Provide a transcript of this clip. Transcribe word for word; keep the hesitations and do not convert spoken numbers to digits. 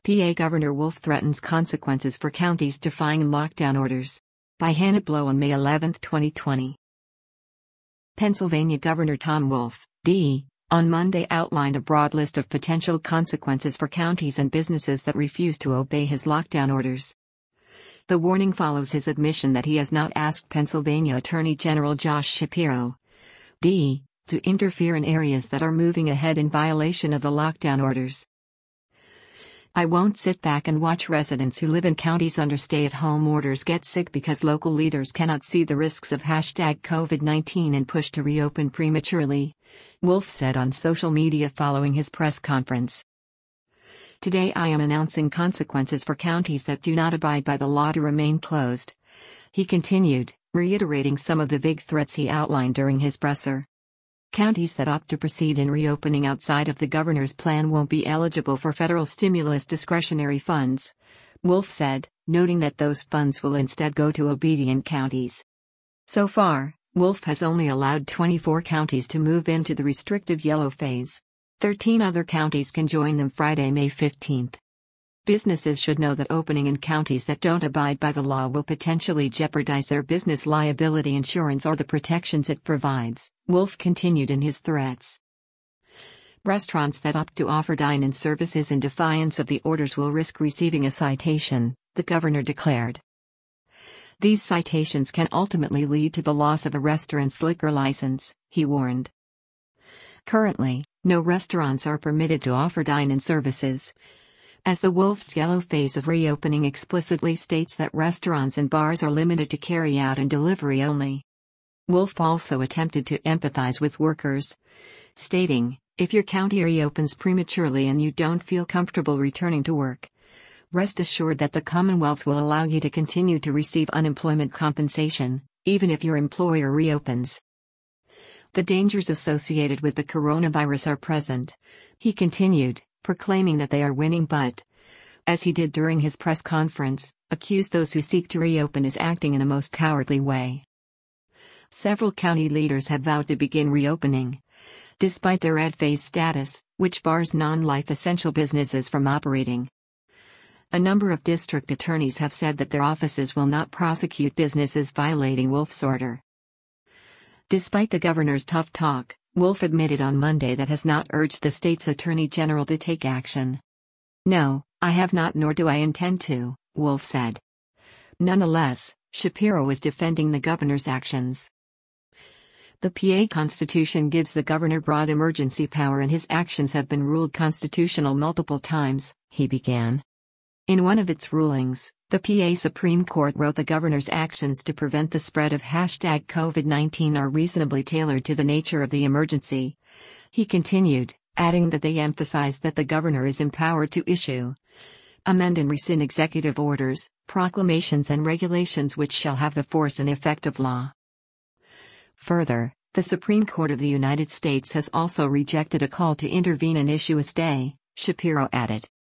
P A Governor Wolf threatens consequences for counties defying lockdown orders. By Hannah Blow on May eleventh, twenty twenty. Pennsylvania Governor Tom Wolf, D, on Monday outlined a broad list of potential consequences for counties and businesses that refuse to obey his lockdown orders. The warning follows his admission that he has not asked Pennsylvania Attorney General Josh Shapiro, D, to interfere in areas that are moving ahead in violation of the lockdown orders. I won't sit back and watch residents who live in counties under stay-at-home orders get sick because local leaders cannot see the risks of hashtag COVID nineteen and push to reopen prematurely, Wolf said on social media following his press conference. Today I am announcing consequences for counties that do not abide by the law to remain closed, he continued, reiterating some of the vague threats he outlined during his presser. Counties that opt to proceed in reopening outside of the governor's plan won't be eligible for federal stimulus discretionary funds, Wolf said, noting that those funds will instead go to obedient counties. So far, Wolf has only allowed twenty-four counties to move into the restrictive yellow phase. thirteen other counties can join them Friday, May fifteenth. Businesses should know that opening in counties that don't abide by the law will potentially jeopardize their business liability insurance or the protections it provides, Wolf continued in his threats. Restaurants that opt to offer dine-in services in defiance of the orders will risk receiving a citation, the governor declared. These citations can ultimately lead to the loss of a restaurant's liquor license, he warned. Currently, no restaurants are permitted to offer dine-in services, as the Wolf's yellow phase of reopening explicitly states that restaurants and bars are limited to carry-out and delivery only. Wolf also attempted to empathize with workers, stating, "If your county reopens prematurely and you don't feel comfortable returning to work, rest assured that the Commonwealth will allow you to continue to receive unemployment compensation, even if your employer reopens. The dangers associated with the coronavirus are present," he continued, proclaiming that they are winning but, as he did during his press conference, accused those who seek to reopen as acting in a most cowardly way. Several county leaders have vowed to begin reopening, despite their red phase status, which bars non-life essential businesses from operating. A number of district attorneys have said that their offices will not prosecute businesses violating Wolf's order. Despite the governor's tough talk, Wolf admitted on Monday that has not urged the state's attorney general to take action. "No, I have not, nor do I intend to," Wolf said. Nonetheless, Shapiro is defending the governor's actions. The P A Constitution gives the governor broad emergency power and his actions have been ruled constitutional multiple times, he began. In one of its rulings, the P A Supreme Court wrote the governor's actions to prevent the spread of hashtag COVID nineteen are reasonably tailored to the nature of the emergency, he continued, adding that they emphasized that the governor is empowered to issue, amend and rescind executive orders, proclamations and regulations which shall have the force and effect of law. Further, the Supreme Court of the United States has also rejected a call to intervene and issue a stay, Shapiro added.